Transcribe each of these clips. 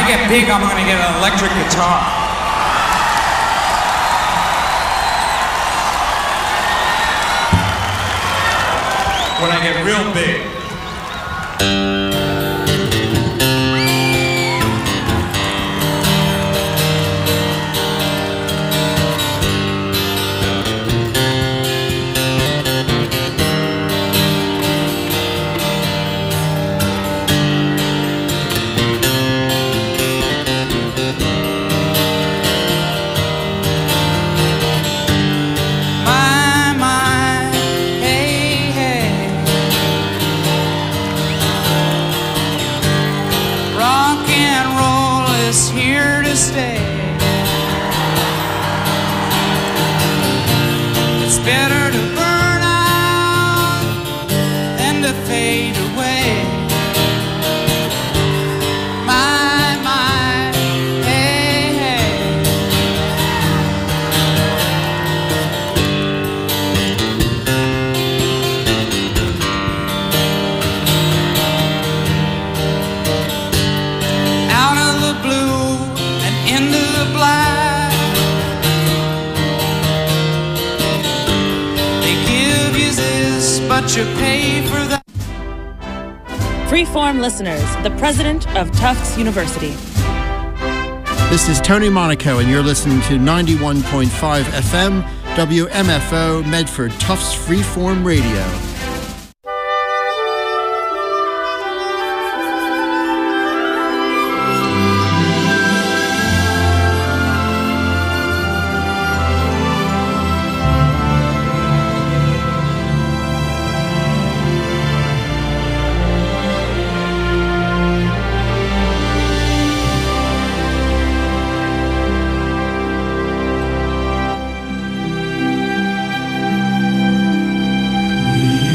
I get big, I'm gonna get an electric guitar. When I get real big. Better to burn out than to fade away. My, hey, hey. Out of the blue and into the black. But you pay for that. Freeform listeners, the president of Tufts University. This is Tony Monaco, and you're listening to 91.5 FM, WMFO, Medford, Tufts Freeform Radio. We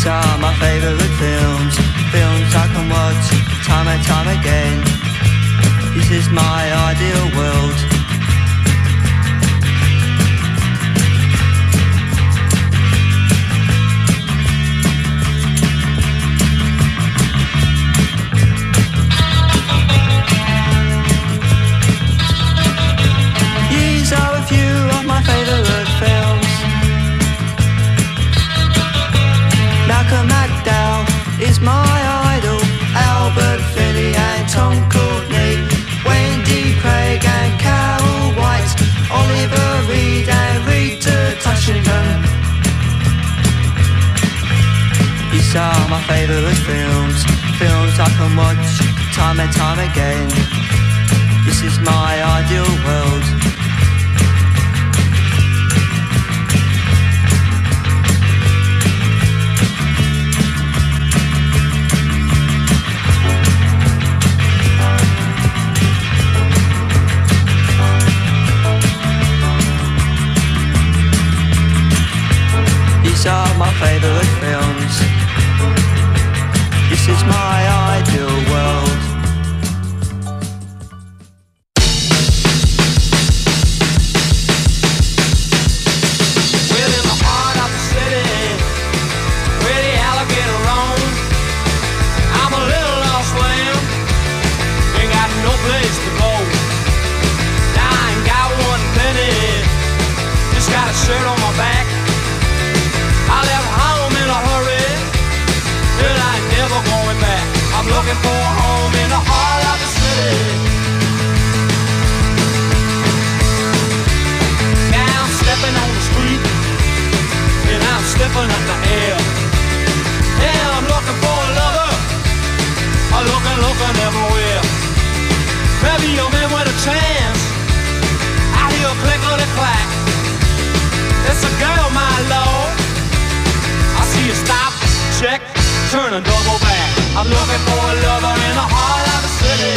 These are my favourite films, films I can watch time and time again. This is my ideal world. These are a few of my favourite films. Malcolm McDowell is my idol, Albert Finney and Tom Courtenay, Wendy Craig and Carol White, Oliver Reed and Rita Tushingham. These are my favourite films, films I can watch time and time again. This is my ideal world. These are my favourite films. This is my ideal world. Well, in the heart of the city, where the alligator roams, I'm a little lost lamb, ain't got no place to go. Now I ain't got one penny, just got a shirt on my back. I left home in a hurry, and I ain't never going back. I'm looking for a home in the heart of the city. Now I'm stepping on the street, and I'm sniffing at the air. Yeah, I'm looking for a lover, I'm looking everywhere. Maybe you're man with a chance, I hear a click-a-clack. It's a girl, my lord. I see you stop, check, turn and double back. I'm looking for a lover in the heart of the city.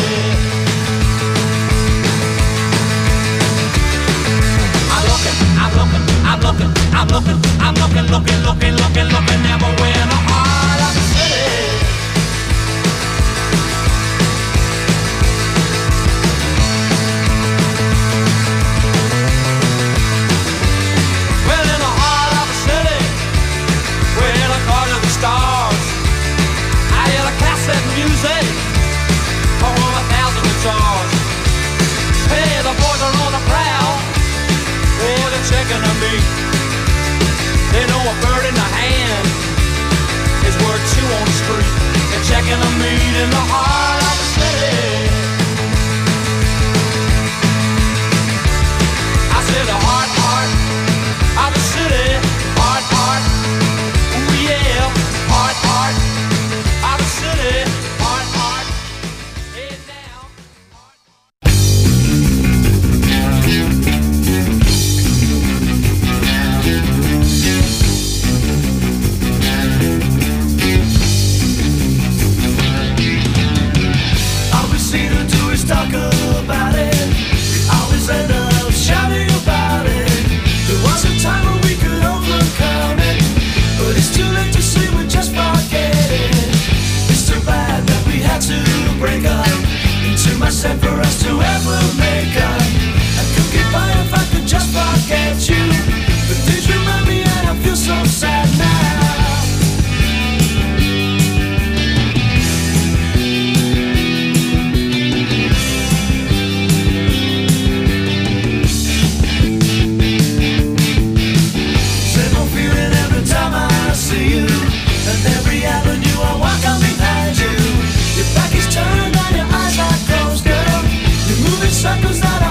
I'm looking everywhere in the heart of the city. Well, in the heart of the city, where the cars of the stars, I hear the cassette music for 1,000 guitars. Hey, the boys are on the prowl, oh, they're checking on me. They know a bird in the hand is worth two on the street. They're checking on me in the heart of the city. I said the heart of the city, heart, ooh yeah, heart of the city, heart, head down. Always see the tourists talk about it. We always end up shouting about it. There was a time when we could overcome it, but it's too late to say we just forget it. It's too bad that we had to break up, and too much said for us to ever make up. I could get by if I could just forget you, but things remind me and I feel so sad now. Simple feeling every time I see you, and every avenue I walk on behind you. Your back is turned and your eyes are closed, girl. You're moving circles that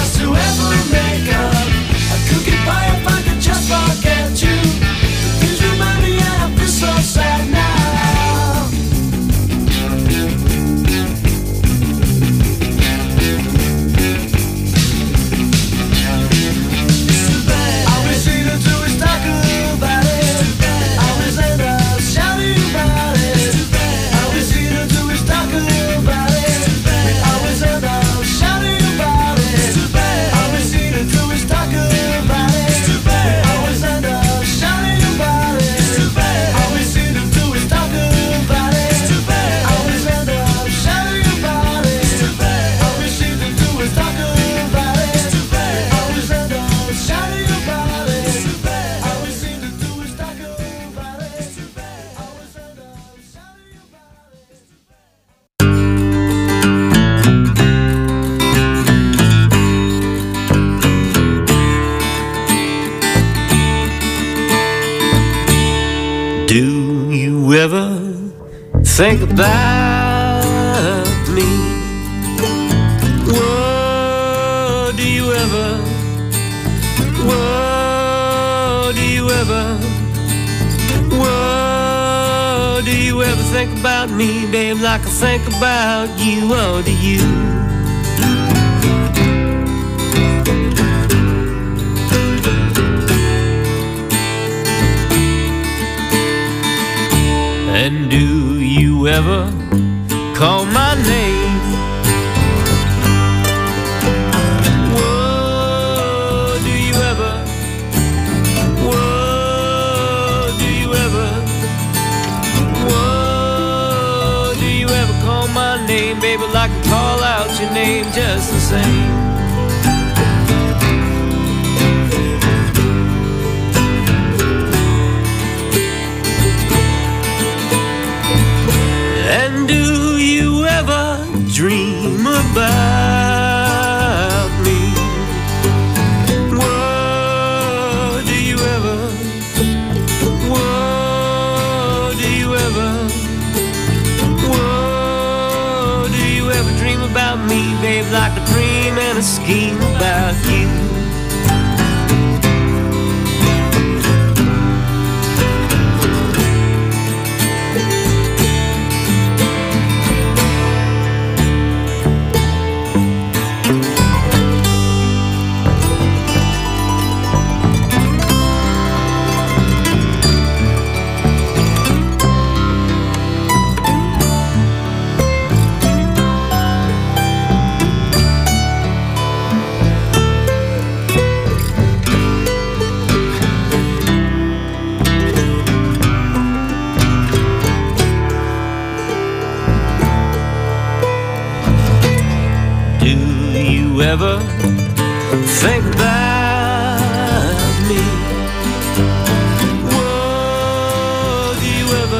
us to ever make up. I could get by if I could just forget you. Things remind me and I feel so sad now. All we seem to do is talk about it. Always end up shouting about it. All we seem to do is talk about it. We always end up shouting about it. All we seem to do is talk about it. We always end up shouting about it. All we seem to do is talk about it. Always end up shouting about it. All we seem to do is talk about it. Always end up shouting about it. All we seem to do is talk about it. Always end up shouting about it. Do you ever think about me? Whoa, do you ever? Whoa, do you ever? Whoa, do you ever think about me, babe, like I think about you? Oh, do you? And do you ever call my name? Whoa, do you ever? Whoa, do you ever? Whoa, do you ever call my name, baby, like I call out your name just the same? And do you ever dream about me? Whoa, do you ever? Whoa, do you ever? Whoa, do you ever dream about me, babe, like a dream and a scheme about you? Ever think about me? Whoa, do you ever?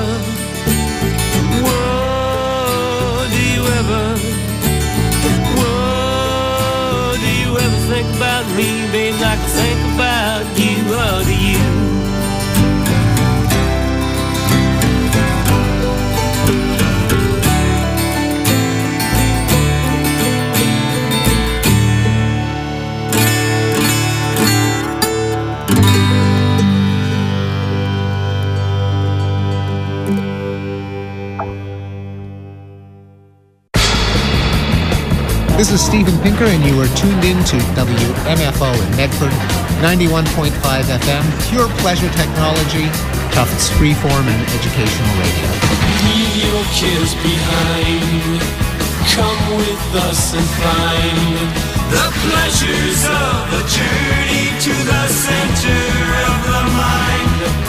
Whoa, do you ever? Whoa, do you ever think about me, babe, like I think about you? Oh, do you? This is Steven Pinker, and you are tuned in to WMFO in Medford, 91.5 FM, pure pleasure technology, Tufts freeform and educational radio. Leave your cares behind. Come with us and find the pleasures of the journey to the center of the mind.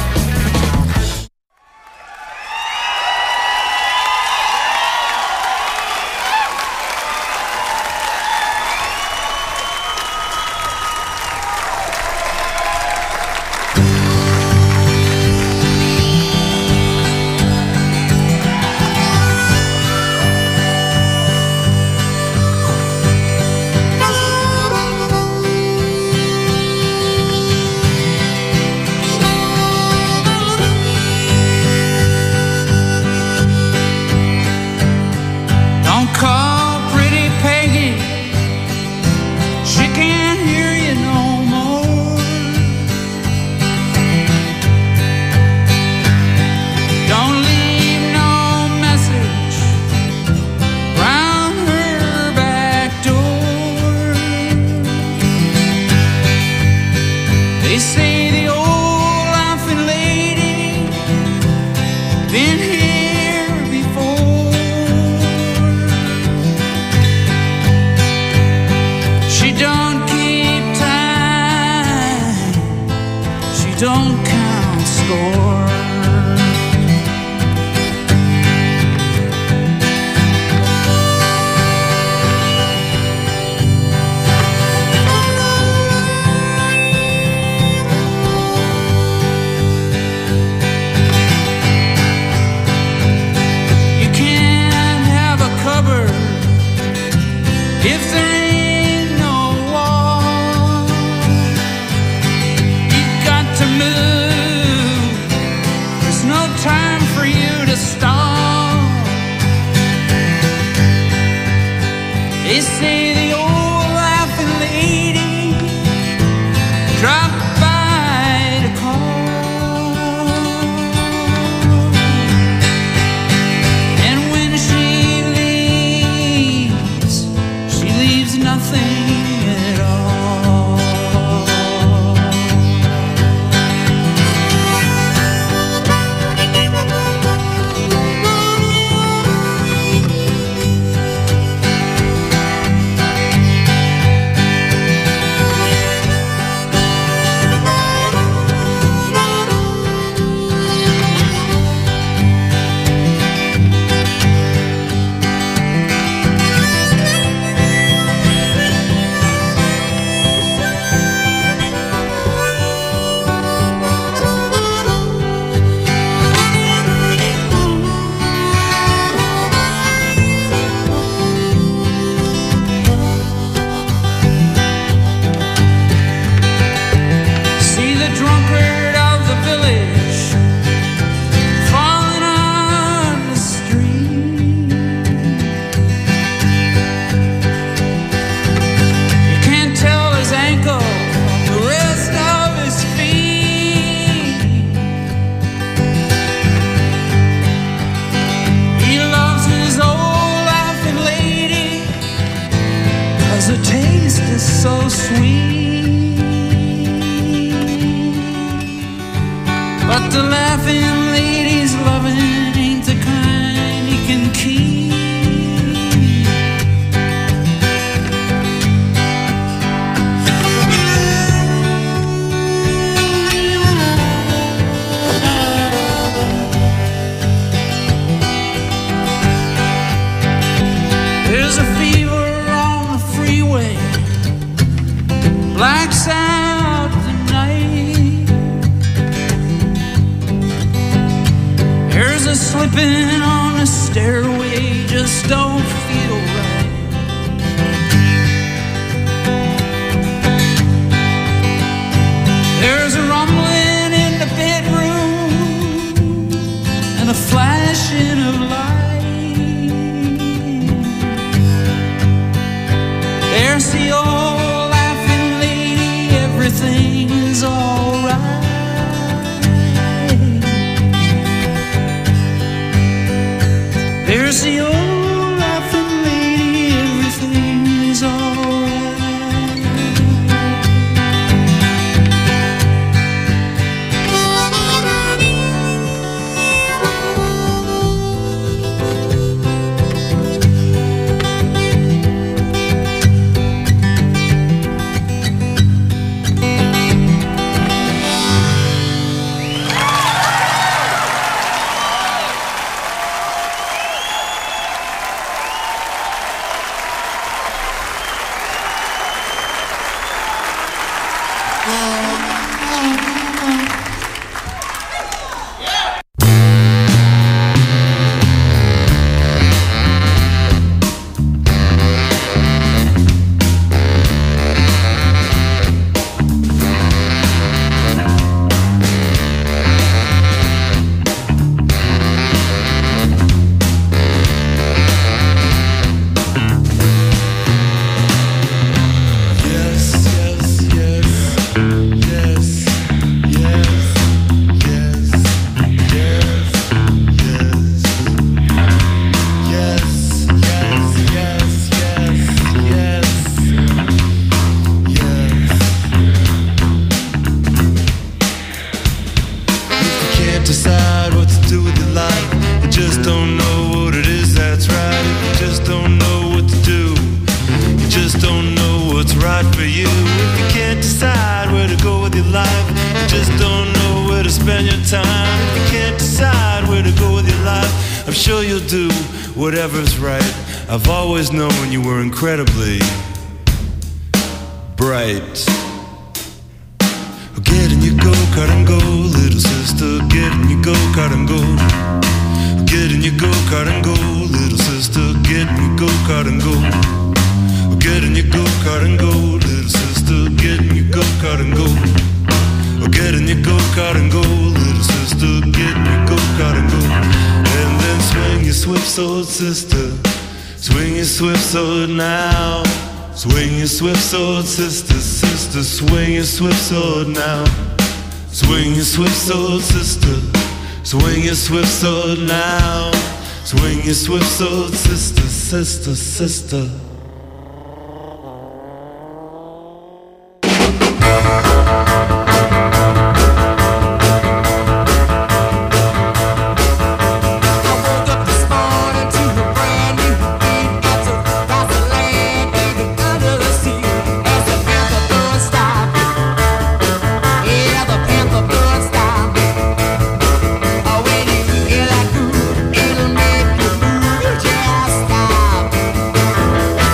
can't hear you no more. Don't leave no message round her back door. They say the old laughing lady been here before. She don't keep time, she don't count score. You can't have a cupboard if there ain't no wall. You've got to move, there's no time for you to stall. They say the old laughing lady dropped by to call. And when she leaves nothing at all. See the drunkard of the village falling on the street. You can't tell his ankle from the rest of his feet. He loves his old laughing lady 'cause her taste is so sweet. But the laughing lady's loving ain't the kind he can keep. There's a fever on the freeway, blacks out the night. There's a slipping on the stairway, just don't feel right. There's a rumbling in the bedroom and a flashing of light. There's the old laughing lady, everything's alright. There's the old laughing lady, everything's alright. Yes. spend your time. If you can't decide where to go with your life, I'm sure you'll do whatever's right. I've always known you were incredibly bright. Get in your go-kart and go, little sister. Get in your go-kart and go. Get in your go-kart and go, little sister. Get in your go-kart and go. Get in your go-kart and go, little sister. Get in your go-kart and go. Get in your go-kart and go, little sister. Get in your go-kart and go. And then swing your swift sword, sister. Swing your swift sword now. Swing your swift sword, sister, sister. Swing your swift sword now. Swing your swift sword, sister. Swing your swift sword now. Swing your swift sword, sister, sister, sister. It'll make you move, just stop.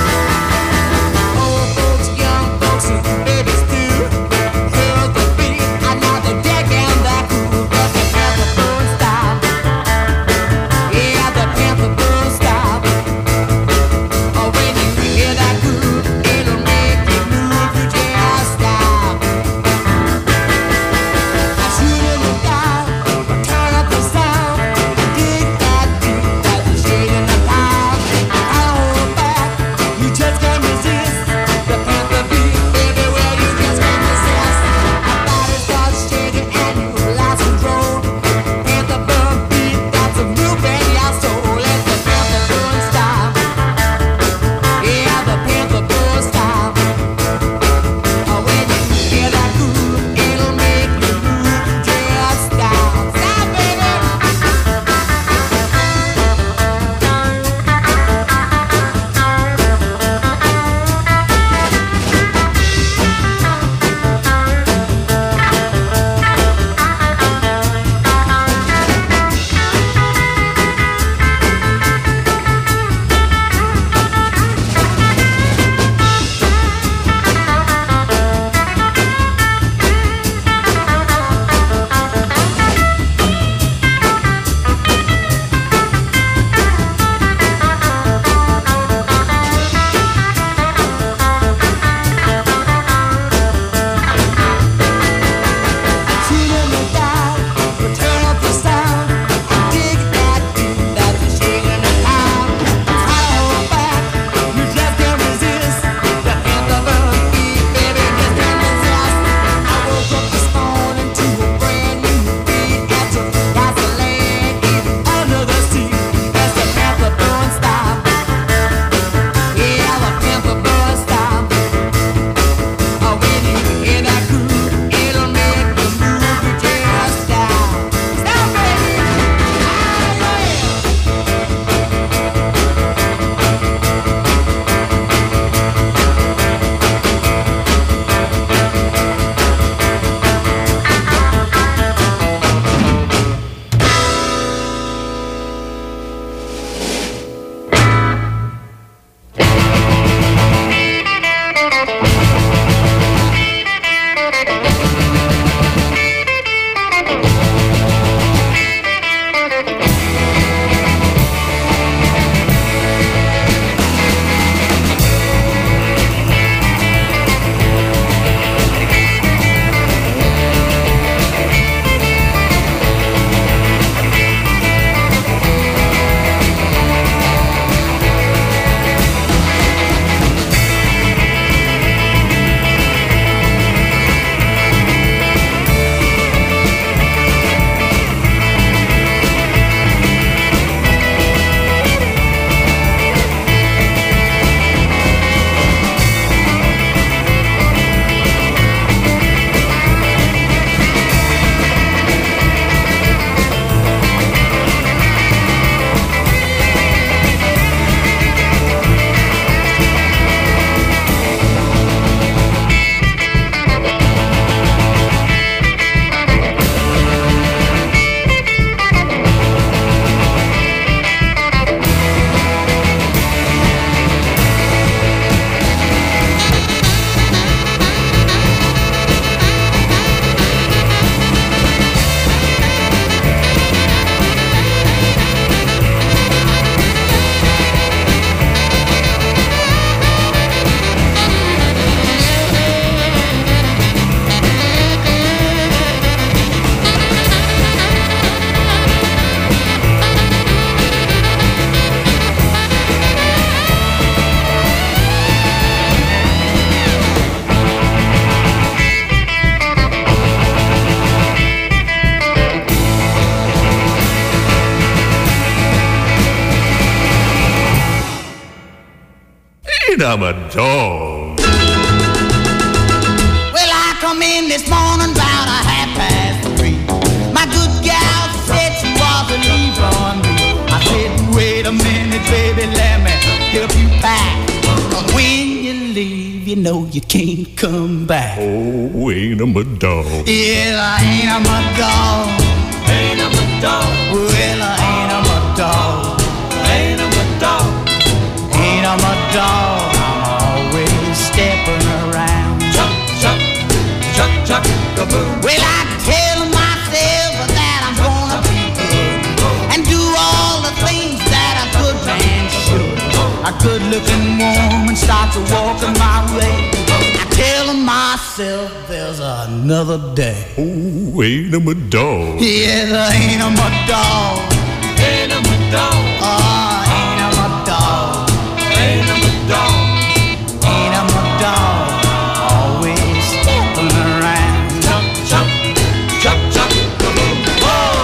I'm a dog. Well, I come in this morning about 3:30. My good gal said she was a leave on me. I said, wait a minute, baby, let me help you pack. When you leave, you know you can't come back. Oh, ain't I'm a dog. Yeah, I ain't I'm a dog. Ain't I'm a dog. Well, I ain't I'm a dog. Ain't I'm a dog. Ain't I'm a dog. I'm always stepping around. Chuck, chuck, chuck, chuck, kaboom. Well, I tell myself that I'm gonna be good and do all the things that a good man should. A good-looking woman starts walking my way. I tell myself there's another day. Oh, ain't I'm a dog. Yes, ain't I'm a dog. Ain't I'm a dog. Oh, ain't I'm a dog. Ain't I'm a dog. Ain't I'm a dog. Always stepping around. Chuck, chuck, chuck, chuck, kaboom. Oh!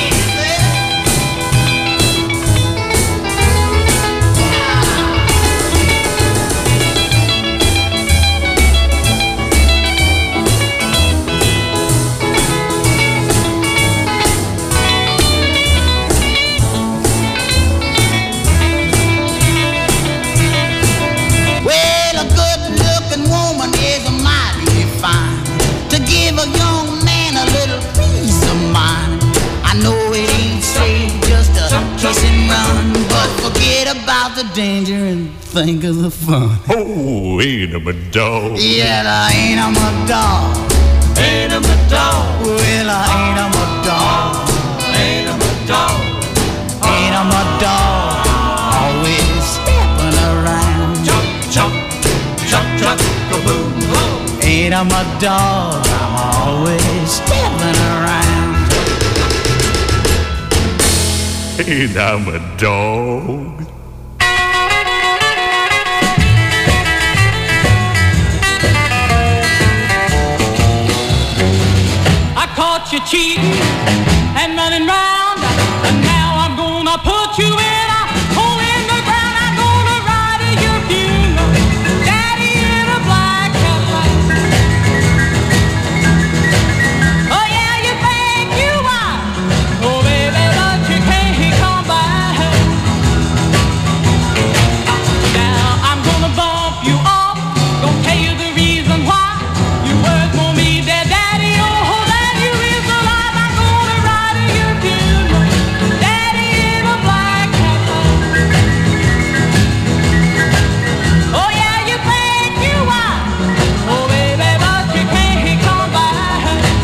Well, a good-looking woman is mighty fine to give a young man a little peace of mind. I know it ain't safe just to kiss and run, but forget about the danger and think of the fun. Oh, ain't I'm a dog. Yeah, I ain't I'm a dog. Ain't I'm a dog. Well, I ain't I'm a dog. Ain't I'm a dog. Ain't I'm a dog. Always stepping around. Chuck, chuck, chuck, chuck, kaboom. Oh! Ain't I'm a dog. I'm always stepping around. Ain't I'm a dog. I caught you cheating and running round, and now I'm gonna put you in a hole in the ground. I'm gonna ride to your funeral, Daddy in a black Cadillac. Oh yeah, you think you are, oh baby, but you can't come back. Now I'm gonna bump you off, gonna tell you the reason why. You worth more me than Daddy, oh than you is alive. I'm gonna ride to your funeral, Daddy in a black Cadillac. Oh yeah, you think you are, oh baby, but you can't come back.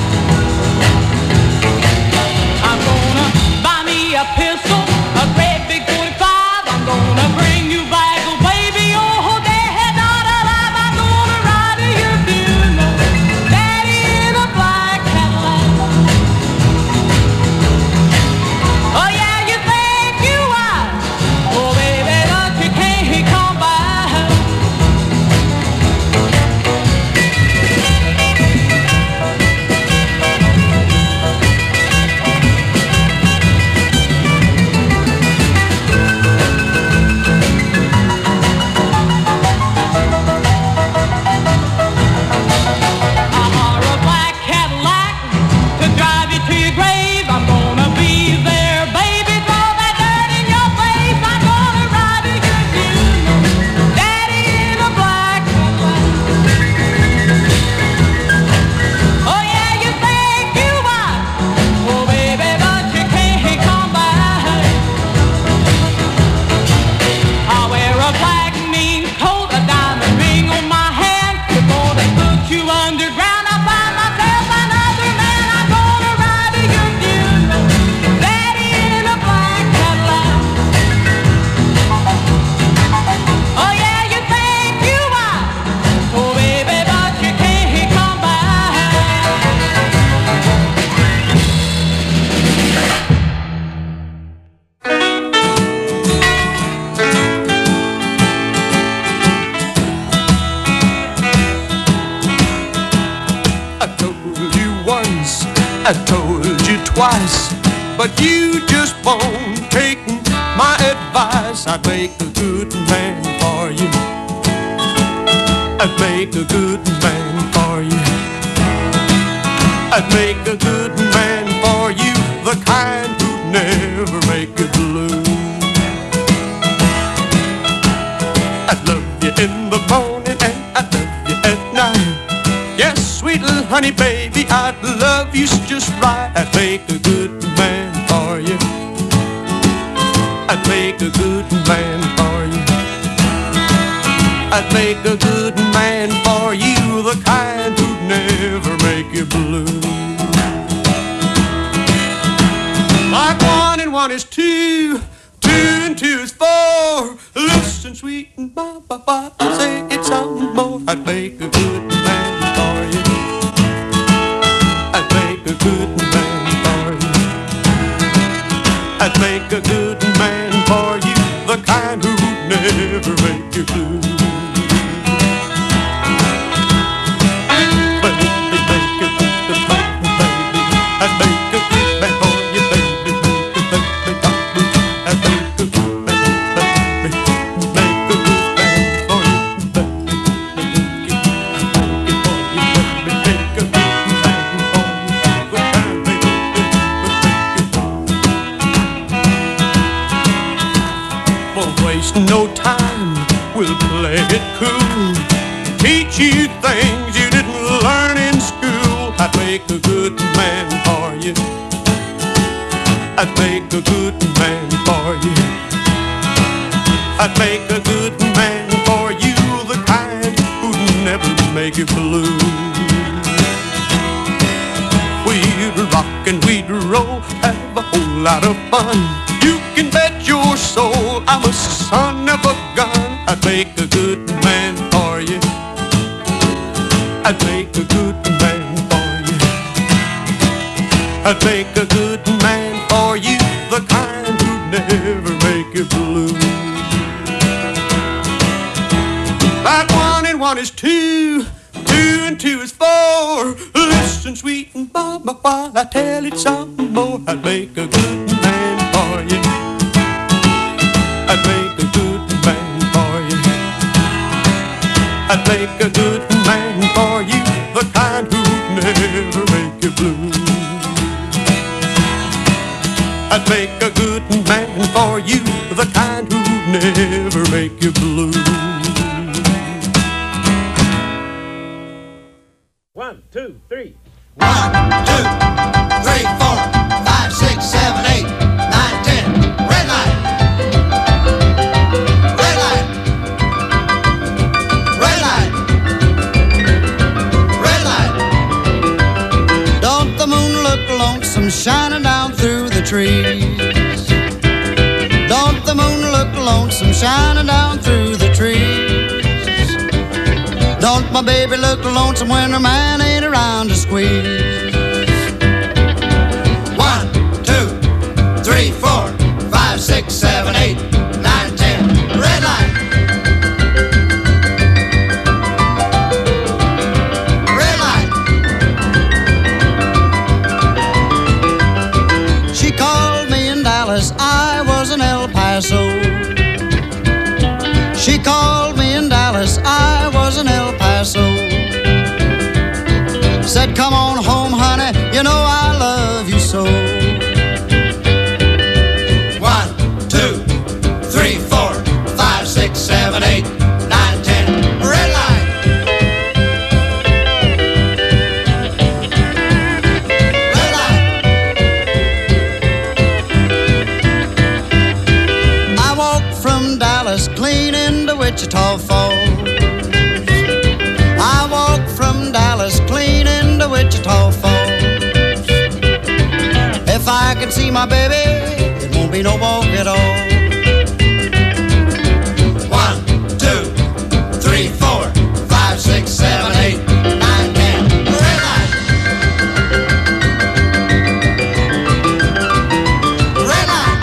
I'm gonna buy me a pistol, a great big 45. I'm gonna bring you back, oh baby, oh dead, not alive. I'm gonna ride to your funeral, Daddy in a black Cadillac. Oh yeah, you think you are, oh baby, but you can't come back. I hire a black Cadillac to drive you to your grave. I'm gonna be there, baby, throw that dirt in your face. I'm gonna ride to your funeral, Daddy in a black Cadillac. Oh yeah, you think you are, oh baby, but you can't come back. I wear a black mean coat, a diamond ring on my hand. Before they put you underground, I find myself another man. I'm gonna ride to your funeral, Daddy in a black Cadillac. Oh yeah, you think you are, oh baby, but you can't come back. I told you once, I told you twice, but you just won't take my advice. I'd make a good man for you, I'd make a good man for you. I'd make a good man for you, the kind who'd never make you blue. I'd love you in the morning and I'd love you at night. Yes, sweet little honey baby, I'd love you just right. I'd make a good man for you. I'd make a good man for you. I'd make a good man for you, the kind who'd never make you blue. Like 1 and 1 is 2, 2 and 2 is 4. Listen, sweet and ba-ba-ba, I say it's something more. I'd make a good man for you. I'd make a good man for you. I'd make a good man for you, the kind who'd never make you blue. No time, we'll play it cool. Teach you things you didn't learn in school. I'd make a good man for you. I'd make a good man for you. I'd make a good man for you, the kind who'd never make you blue. We'd rock and we'd roll, have a whole lot of fun. You can bet your soul I'm a son of a gun. I'd make a good man for you. I'd make a good man for you. I'd make a good man for you, the kind who'd never make you blue. Like 1 and 1 is 2, 2 and 2 is 4. Listen, sweet and mama, while I tell it some more. I'd make a good man for you. I'd make a good man for you. I'd make a good man for you, the kind who'd never make you blue. I'd make a good man for you, the kind who'd never make you blue. 1, 2, 3. 1, 2, 3, 4, 5, 6, 7, 8, 9, 10. Red light. Red light. Red light. Red light. Don't the moon look lonesome shining down through the trees? Don't the moon look lonesome shining down through the trees? Don't my baby look lonesome when her man ain't around to squeeze? 1, 2, 3, 4, 5, 6, 7, 8, 9, 10. Red light. Red light. She called me in Dallas, I was in El Paso. She called me in Dallas, I was in El Paso. Said, come on home, honey, you know I love you so. 1, 2, 3, 4, 5, 6, 7, 8, 9, 10. Red light. Red light. I walked from Dallas clean into Wichita Falls. I walked from Dallas clean into Wichita Falls. If I could see my baby, it won't be no walk at all. 1, 2, 3, 4, 5, 6, 7, 8, 9, 10. Red light. Red light.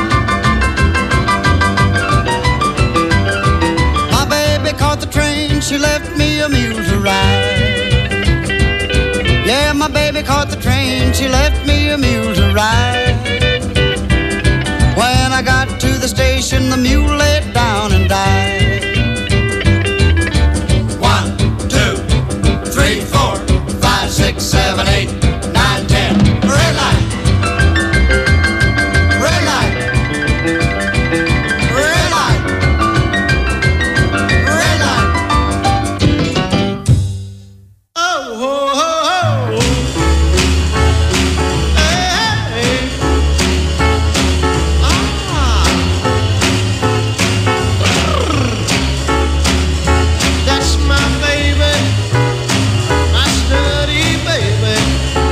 My baby caught the train, she left me a mule to ride. Yeah, my baby caught the train, she left me a mule to ride. When I got to the station, the mule laid down and died. 1, 7, 8, 9, 10. Red light. Red light. Red light. Red light. Oh, ho, ho, ho. Hey, hey. That's my baby, my study baby.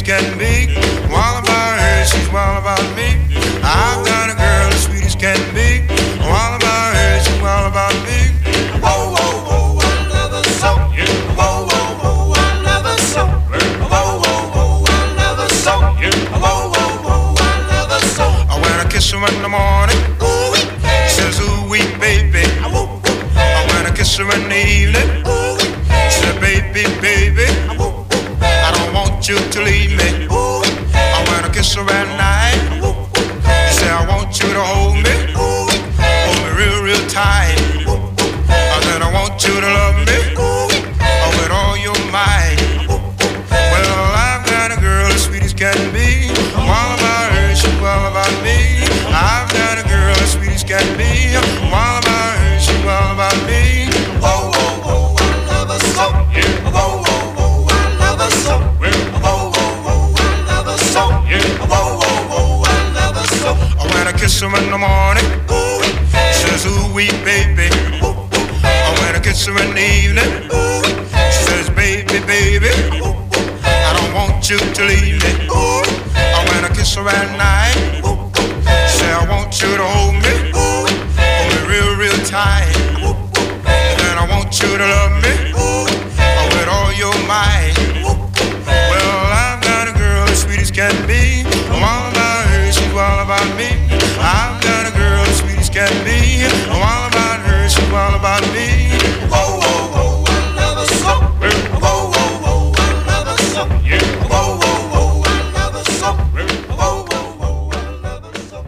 can be. I'm all about her, she's all about me. I've got a girl as sweet as can be. I'm all about her, she's all about me. Whoa, whoa, whoa, I love her so. Whoa, whoa, whoa, I love her so. Whoa, whoa, whoa, I love her so. Whoa, whoa, whoa, I love her so. When I kiss her in the morning, she says, ooh, wee, baby. When I kiss her in the evening, she says, baby, baby, I don't want you to leave me. When I kiss her at night, she says, I want you to hold me real, real tight. Then I want you to love me with all your might. Well, I've got a girl as sweet as can be. I'm all about her, she's all about me. I've got a girl as sweet as can be. I'm all about her, she's all about me. Whoa, whoa, whoa, I love her so. Whoa, whoa, whoa, I love her so. Whoa, whoa, whoa, I love her so. Whoa, whoa, whoa, I love her so. When I kiss her in the morning, she says, ooh, wee, baby. When I kiss her in the evening, she says, baby, baby, I don't want you to leave me. When I kiss her at night, she says, I want you to hold me real, real tight. Then I want you to love me with all your might. Well, I've got a girl as sweet as can be. I'm all about her, she's all about me. I've got a girl as sweet as can be. I'm all about her, she's all about me. Whoa, whoa, whoa, I love her so. Whoa, whoa, whoa, I love her so. Whoa, whoa, whoa, I love her so. Whoa, whoa, whoa, I love her so.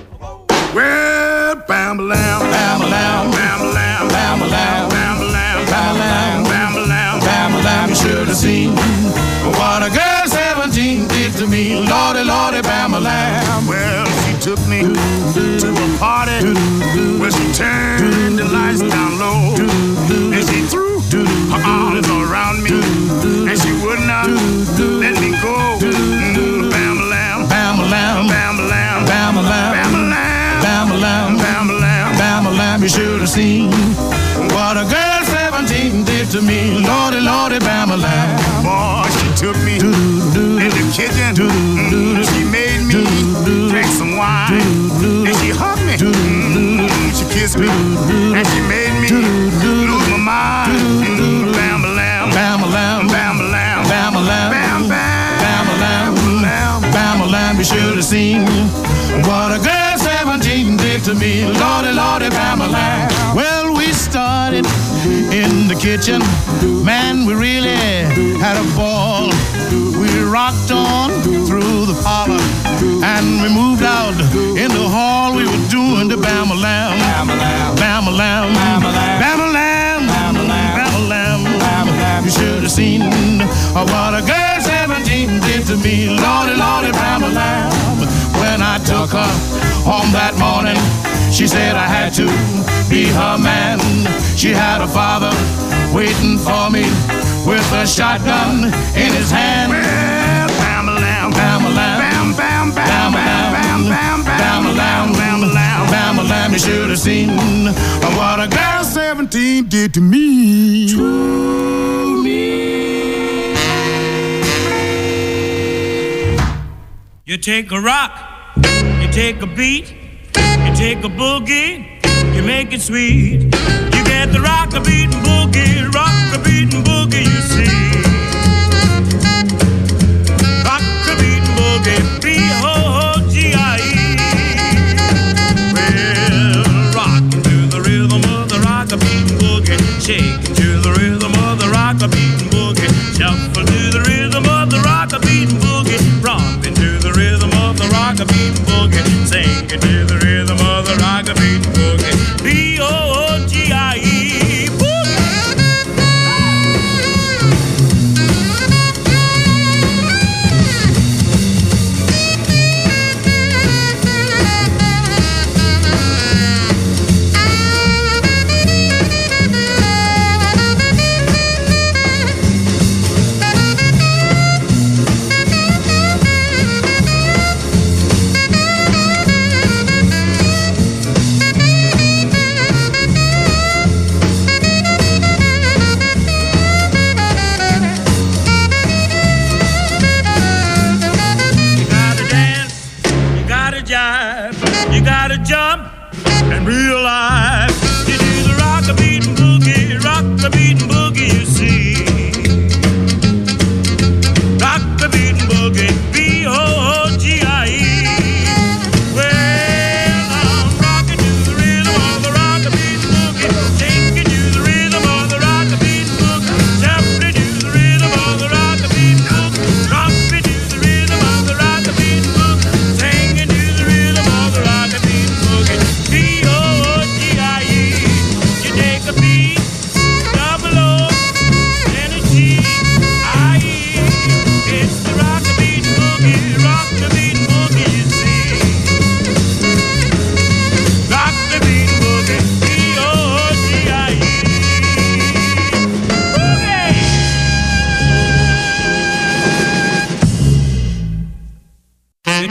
Well, bam-a-lam, bam-a-lam, bam-a-lam, bam-a-lam, bam-a-lam, bam-a-lam, bam-a-lam, bam-a-lam. You should have seen what a girl 17 did to me. Lordy, Lordy, bam-a-lam. Well, she took me to a party where she turned the lights down low, and she threw her arms around me, and she would not let me go. Bam-a-lam, bam-a-lam, bam-a-lam, bam-a-lam, bam-a-lam, bam-a-lam, bam-a-lam, bam-a-lam. You should have seen what a girl 17 did to me. Lordy, Lordy, bam-a-lam. Boy, she took me in the kitchen. She made me drink some wine, and she hugged me. She kissed me, and she made me lose my mind. Bam-a-lam, bam-a-lam, bam-a-lam, bam-a-lam, bam-bam, bam-a-lam, bam-a-lam. You should have seen what a girl 17 did to me. Lordy, Lordy, bam-a-lam. Well, we started in the kitchen. Man, we really had a ball. We rocked on through the parlor, and we moved out in the hall. We were doing the bam-a-lam, bam-a-lam, bam-a-lam, bam-a-lam, bam-a-lam, bam-a-lam, bam-a-lam. You should have seen what a girl 17 did to me. Lordy, Lordy, bam-a-lam. When I took her home that morning, she said I had to be her man. She had a father waiting for me with a shotgun in his hand. Well, bam-a-lam, bam-a-lam, bam-bam, bam-a-lam, bam-bam, bam-a-lam, bam-a-lam, bam-a-lam. You should have seen what a girl 17 did to me. To me. You take a rock, you take a beat, you take a boogie, you make it sweet. You get the rock-a-beat and boogie, rock-a-beat and boogie, you see. Rock-a-beat and boogie, B-O-O-G-I-E. Well, rockin' to the rhythm of the rock-a-beat and boogie, shaking to the rhythm of the rock-a-beat and boogie, shuffle to the rhythm of the rock-a-beat and boogie, romping to the rhythm of the rock-a-beat and boogie, singing to the rhythm of the rock-a-beat and boogie, B-O-O-G-I-E.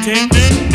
take.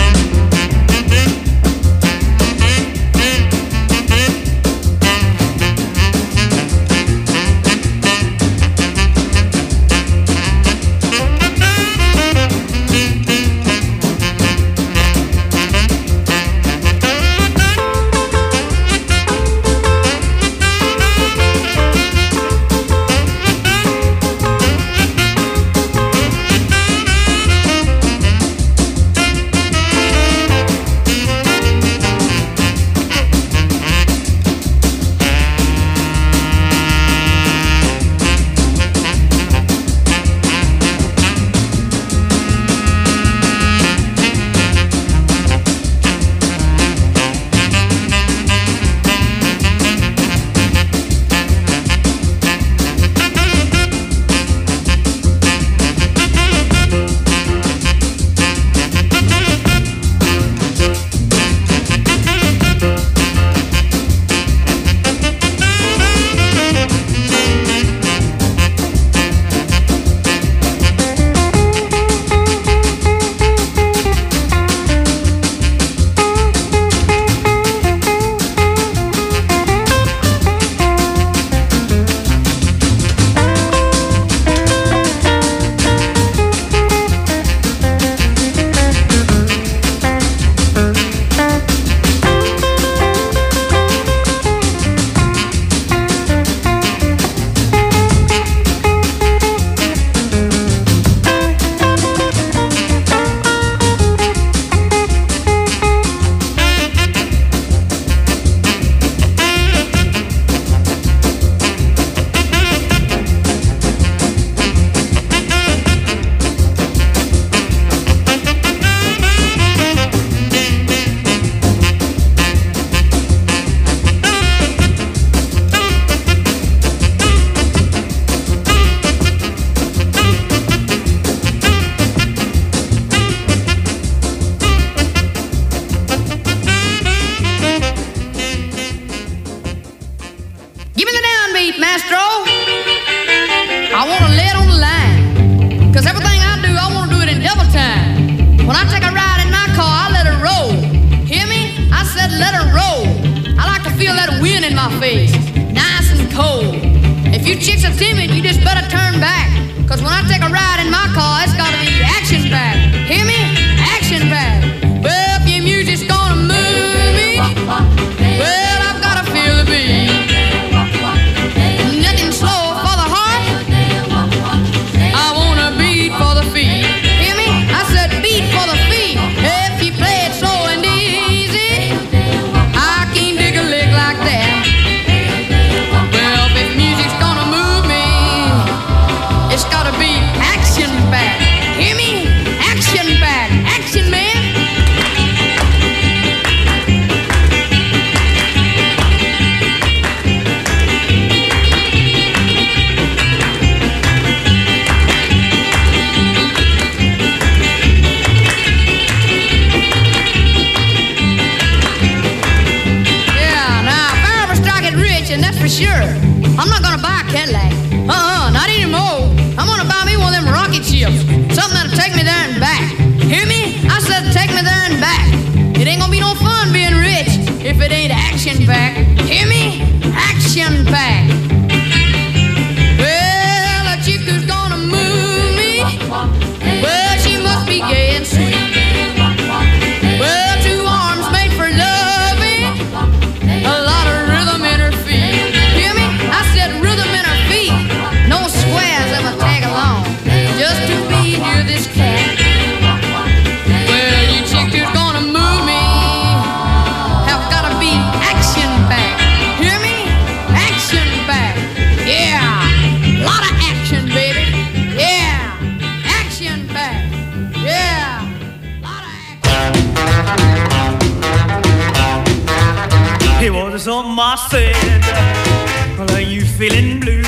Something I said, well, are you feeling blue?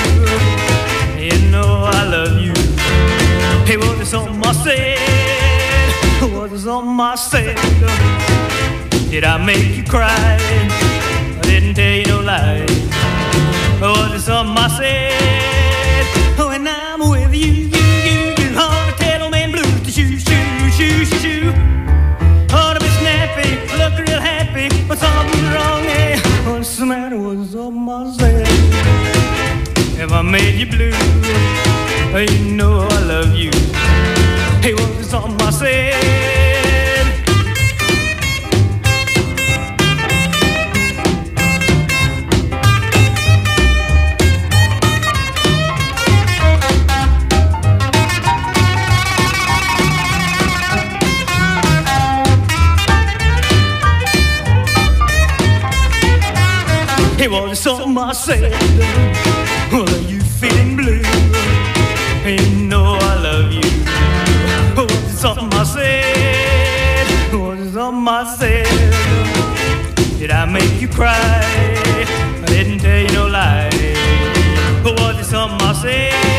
You know I love you. Hey, was it something I said? Was it something I said? Did I make you cry? I didn't tell you no lie. Was it something I said? When I'm with you, you, on the Kettle Man blues, shoo, shoo, shoo, shoo, shoo. It wasn't something I said. It wasn't something I said. Well, are you feeling blue? And you know I love you. It wasn't something I said. It wasn't something I said. Did I make you cry? I didn't tell you no lie. It wasn't something I said.